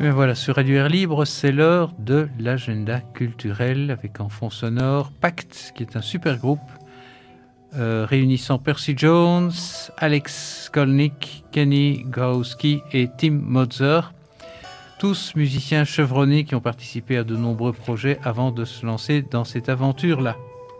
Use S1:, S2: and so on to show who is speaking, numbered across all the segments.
S1: Bien voilà, sur Radio Air Libre, c'est l'heure de l'agenda culturel avec en fond sonore Pacte, qui est un super groupe réunissant Percy Jones, Alex Skolnick, Kenny Gawski et Tim Moser, tous musiciens chevronnés qui ont participé à de nombreux projets avant de se lancer dans cette aventure-là.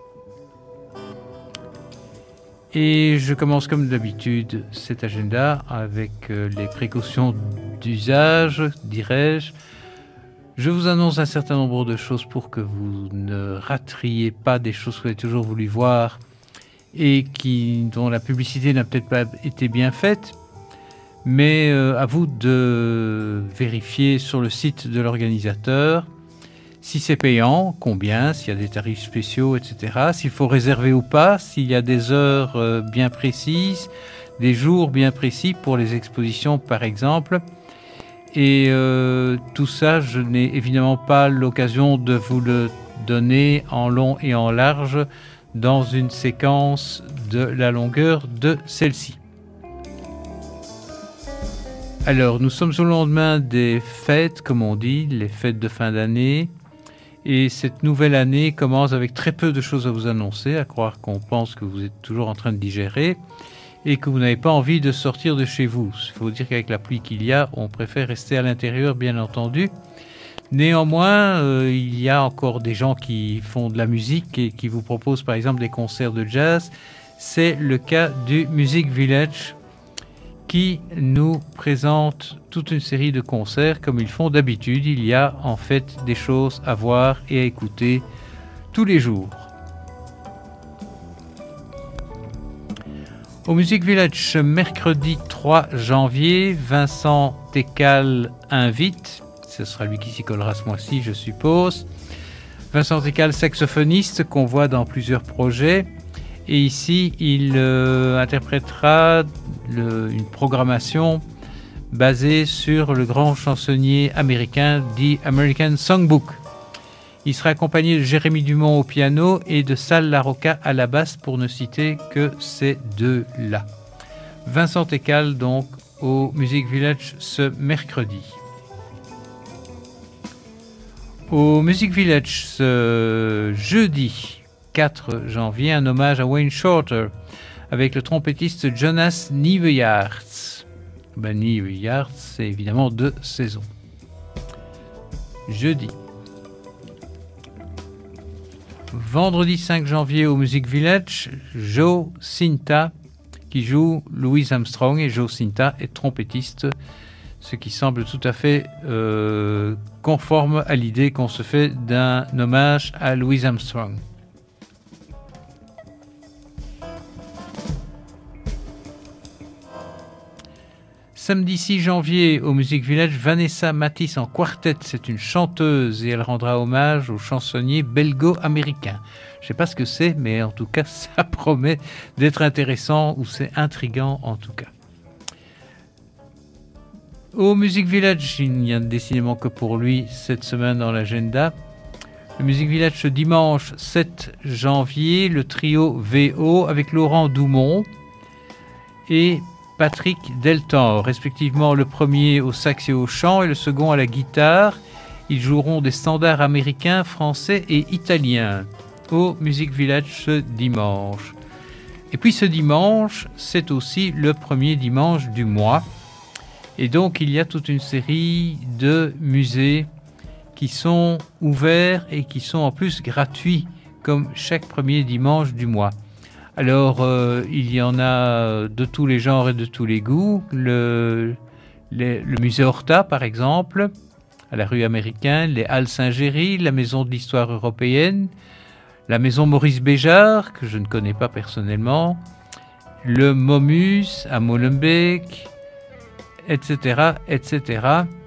S1: Et je commence comme d'habitude cet agenda avec les précautions d'usage, dirais-je. Je vous annonce un certain nombre de choses pour que vous ne rateriez pas des choses que vous avez toujours voulu voir et dont la publicité n'a peut-être pas été bien faite. Mais à vous de vérifier sur le site de l'organisateur si c'est payant, combien, s'il y a des tarifs spéciaux, etc. S'il faut réserver ou pas, s'il y a des heures bien précises, des jours bien précis pour les expositions par exemple. Et tout ça, je n'ai évidemment pas l'occasion de vous le donner en long et en large dans une séquence de la longueur de celle-ci. Alors, nous sommes au lendemain des fêtes, comme on dit, les fêtes de fin d'année. Et cette nouvelle année commence avec très peu de choses à vous annoncer, à croire qu'on pense que vous êtes toujours en train de digérer et que vous n'avez pas envie de sortir de chez vous. Il faut dire qu'avec la pluie qu'il y a, on préfère rester à l'intérieur, bien entendu. Néanmoins, il y a encore des gens qui font de la musique et qui vous proposent par exemple des concerts de jazz. C'est le cas du Music Village qui nous présente toute une série de concerts comme ils font d'habitude. Il y a en fait des choses à voir et à écouter tous les jours. Au Music Village, mercredi 3 janvier, Vincent Técal invite. Ce sera lui qui s'y collera ce mois-ci, je suppose. Vincent Técal, saxophoniste qu'on voit dans plusieurs projets. Et ici, il interprétera une programmation basée sur le grand chansonnier américain The American Songbook. Il sera accompagné de Jérémy Dumont au piano et de Sal Larocca à la basse, pour ne citer que ces deux-là. Vincent Técal, donc, au Music Village ce mercredi. Au Music Village ce jeudi 4 janvier, un hommage à Wayne Shorter avec le trompettiste Jonas Nieuwejaerts. Nieuwejaerts, c'est évidemment de saison. Jeudi. Vendredi 5 janvier au Music Village, Joe Cinta qui joue Louis Armstrong, et Joe Cinta est trompettiste, ce qui semble tout à fait conforme à l'idée qu'on se fait d'un hommage à Louis Armstrong. Samedi 6 janvier au Music Village, Vanessa Matisse en quartet. C'est une chanteuse et elle rendra hommage au chansonnier belgo-américain. Je ne sais pas ce que c'est, mais en tout cas, ça promet d'être intéressant, ou c'est intriguant en tout cas. Au Music Village, il n'y a décidément que pour lui cette semaine dans l'agenda. Le Music Village ce dimanche 7 janvier, le trio VO avec Laurent Doumont et Patrick Deltan, respectivement le premier au sax et au chant et le second à la guitare. Ils joueront des standards américains, français et italiens au Music Village ce dimanche. Et puis ce dimanche, c'est aussi le premier dimanche du mois. Et donc il y a toute une série de musées qui sont ouverts et qui sont en plus gratuits, comme chaque premier dimanche du mois. Alors, il y en a de tous les genres et de tous les goûts. Le musée Horta, par exemple, à la rue Américaine, les Halles Saint-Géry, la Maison de l'Histoire européenne, la Maison Maurice Béjart, que je ne connais pas personnellement, le Momus à Molenbeek, etc., etc.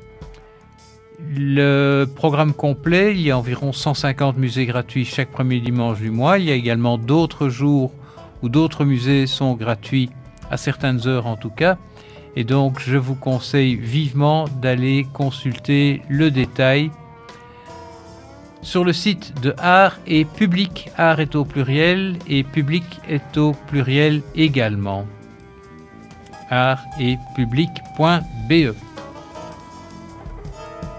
S1: Le programme complet, il y a environ 150 musées gratuits chaque premier dimanche du mois. Il y a également d'autres jours où d'autres musées sont gratuits, à certaines heures en tout cas. Et donc, je vous conseille vivement d'aller consulter le détail sur le site de Art et Public. Art est au pluriel et Public est au pluriel également. art et public.be.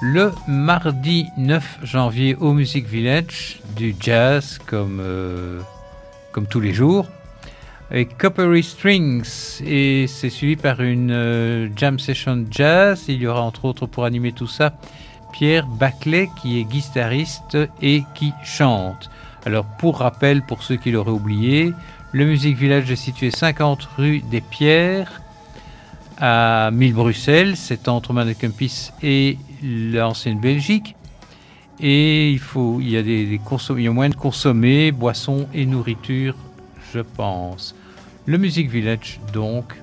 S1: Le mardi 9 janvier au Music Village, du jazz comme tous les jours, avec Coppery Strings, et c'est suivi par une jam session jazz. Il y aura entre autres pour animer tout ça Pierre Baclet qui est guitariste et qui chante. Alors pour rappel, pour ceux qui l'auraient oublié, le Music Village est situé 50 rue des Pierres à 1000 Bruxelles, c'est entre Mannekempis et l'ancienne Belgique. Et il y a moyen de consommer boissons et nourriture, je pense. Le Music Village donc.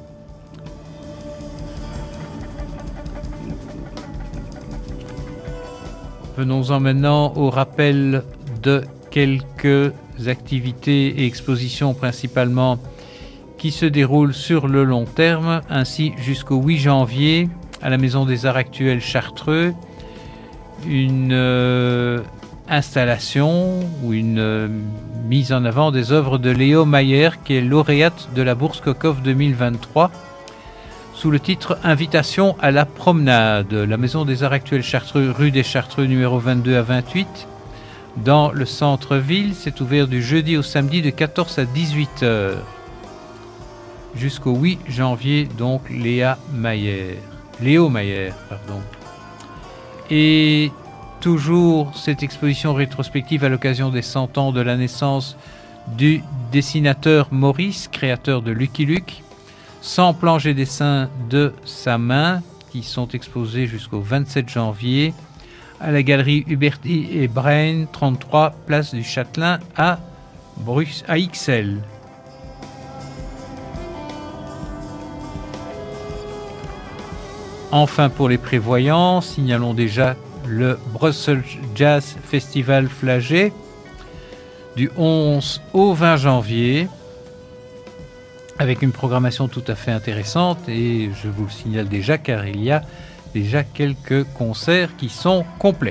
S1: Venons-en maintenant au rappel de quelques activités et expositions principalement qui se déroulent sur le long terme. Ainsi, jusqu'au 8 janvier, à la Maison des Arts Actuels Chartreux, une installation ou une mise en avant des œuvres de Léo Mayer, qui est lauréate de la Bourse Cocoff 2023, sous le titre « Invitation à la promenade ». La Maison des Arts Actuels Chartreux, rue des Chartreux, numéro 22 à 28, dans le centre-ville. C'est ouvert du jeudi au samedi de 14 à 18 heures. Jusqu'au 8 janvier, donc, Léo Mayer. Et toujours cette exposition rétrospective à l'occasion des 100 ans de la naissance du dessinateur Maurice, créateur de Lucky Luke. 100 planches et dessins de sa main qui sont exposés jusqu'au 27 janvier à la galerie Huberti et Brain, 33 place du Châtelain à Ixelles. Enfin, pour les prévoyants, signalons déjà le Brussels Jazz Festival Flagey du 11 au 20 janvier, avec une programmation tout à fait intéressante, et je vous le signale déjà car il y a déjà quelques concerts qui sont complets.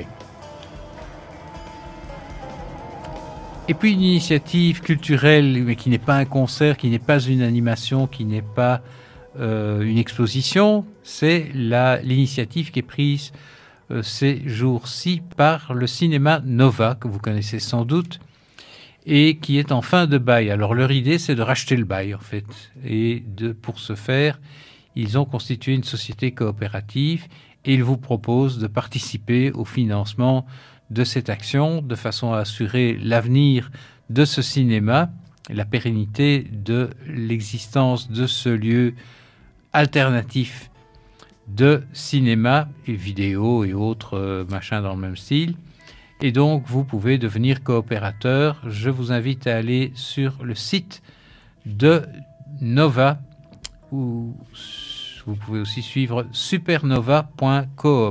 S1: Et puis une initiative culturelle, mais qui n'est pas un concert, qui n'est pas une animation, qui n'est pas une exposition, c'est l'initiative qui est prise ces jours-ci par le cinéma Nova, que vous connaissez sans doute, et qui est en fin de bail. Alors leur idée, c'est de racheter le bail, en fait. Et pour ce faire, ils ont constitué une société coopérative et ils vous proposent de participer au financement de cette action de façon à assurer l'avenir de ce cinéma, la pérennité de l'existence de ce lieu alternatif de cinéma et vidéo et autres machins dans le même style. Et donc, vous pouvez devenir coopérateur. Je vous invite à aller sur le site de Nova, où vous pouvez aussi suivre supernova.coop.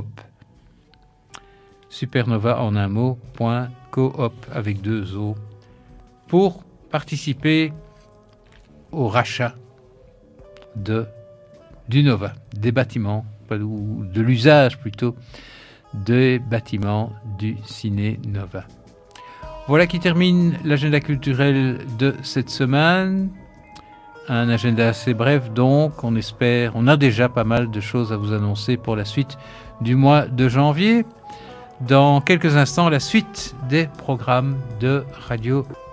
S1: Supernova en un mot, .coop avec 2 O, pour participer au rachat du Nova, des bâtiments, ou de l'usage plutôt, des bâtiments du Ciné Nova. Voilà qui termine l'agenda culturel de cette semaine. Un agenda assez bref donc, on a déjà pas mal de choses à vous annoncer pour la suite du mois de janvier. Dans quelques instants, la suite des programmes de Radio